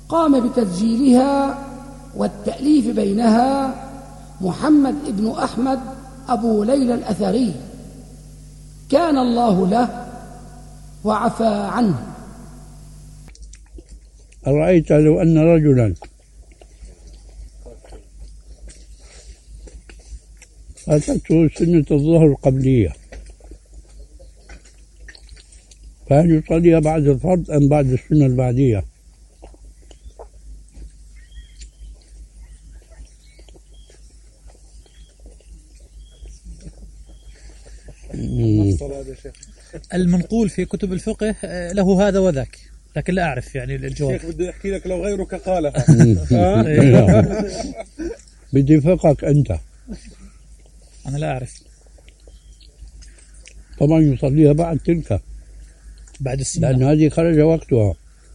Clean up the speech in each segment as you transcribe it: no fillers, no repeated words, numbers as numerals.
قام بتسجيلها والتأليف بينها محمد بن أحمد أبو ليلى الأثري، كان الله له وعفى عنه. أرأيت لو أن رجلا أتته سنة الظهر القبلية، فهل يصلي بعد الفرض أم بعد السنة البعدية؟ المنقول في كتب الفقه له هذا وذاك، لكن لا أعرف يعني الجواب. الشيخ بده يحكي لك لو غيرك قالها. بدي فقهك أنت. أنا لا أعرف. طبعا يصليها بعد تلك، بعد السنة، لأن هذه خرج وقتها،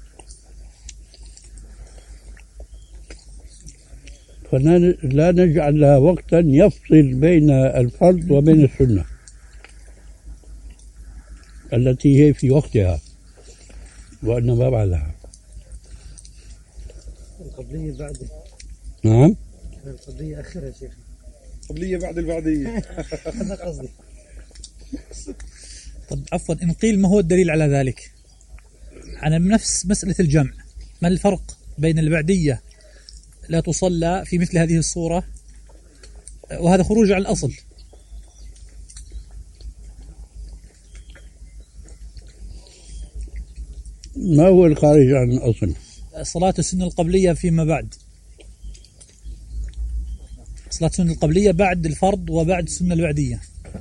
فلا نجعل لها وقتا يفصل بين الفرض وبين السنة التي هي في وقتها وإنما بعدها. القبلية بعد. نعم. القبلية آخرها شيخ. قبلية بعد البعدية. هذا قصدي. طب عفوا، إن قيل ما هو الدليل على ذلك؟ عن نفس مسألة الجمع، ما الفرق بين البعدية لا تصلى في مثل هذه الصورة وهذا خروج على الأصل؟ ما هو الخارج عن الأصل؟ صلاة السنة القبلية فيما بعد، صلاة السنة القبلية بعد الفرض وبعد السنة البعدية.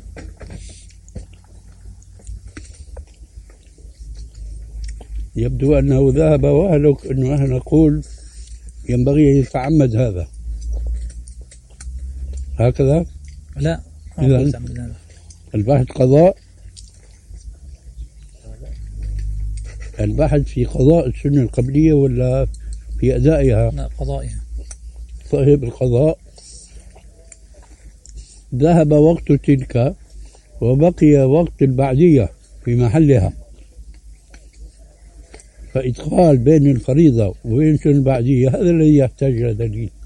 يبدو أنه ذهب وهلك أنه نحن نقول ينبغي أن يتعمد هذا هكذا. لا، إذن البحث قضاء، البحث في قضاء السنة القبلية ولا في أدائها؟ لا، قضائها. طيب القضاء ذهب وقت تلك وبقي وقت البعدية في محلها، فإدخال بين الفريضة وبين البعدية هذا الذي يحتاج إلى دليل.